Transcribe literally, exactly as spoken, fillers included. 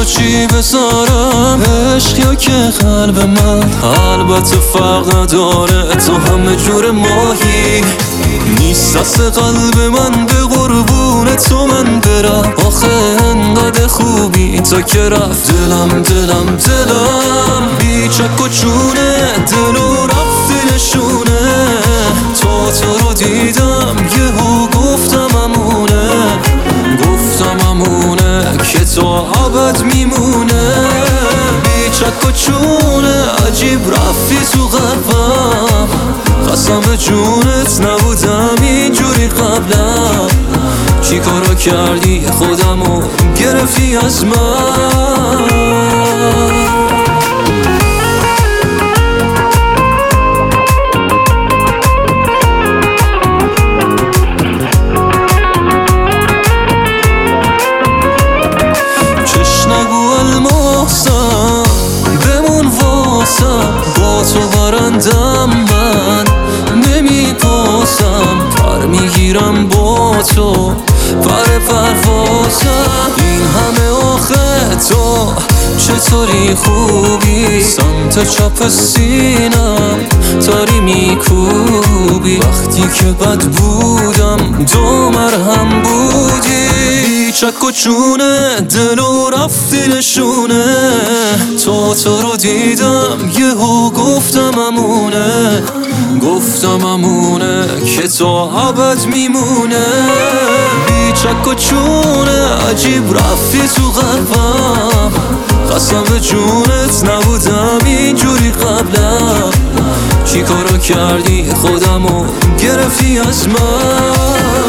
چی بذارم؟ عشق یا که قلب من البته فرق نداره، تو همه جور ماهی نیست دست قلب من به قربون تو من برم. آخه انقدر خوبی تا که رفت دلم دلم دلم بی چک و چونه، دلو رفتی نشونه. تا تو رو دیدم یهو گفتم امونه، گفتم امونه که تو ابد میمونه. بی چک و چونه عجیب رفتی تو قلبم، قسم به جونت نبودم اینجوری قبلا. چی کارا کردی خودمو گرفتی از من؟ با تو برندم من نمیپاسم، پر میگیرم با تو پر پروازم. این همه آخه تو چطوری خوبی؟ سمت چپ سینم تاری میکوبی، وقتی که بد بودم دو مرهم بودی. چک و چونه دلو رفتی نشونه، تو تو رو دیدم یهو گفتم امونه، گفتم امونه که تو ابد میمونه. بی چک و چونه عجیب رفتی تو قلبم، قسم به جونت نبودم اینجوری قبلا. چی کارا کردی خودمو گرفتی از من؟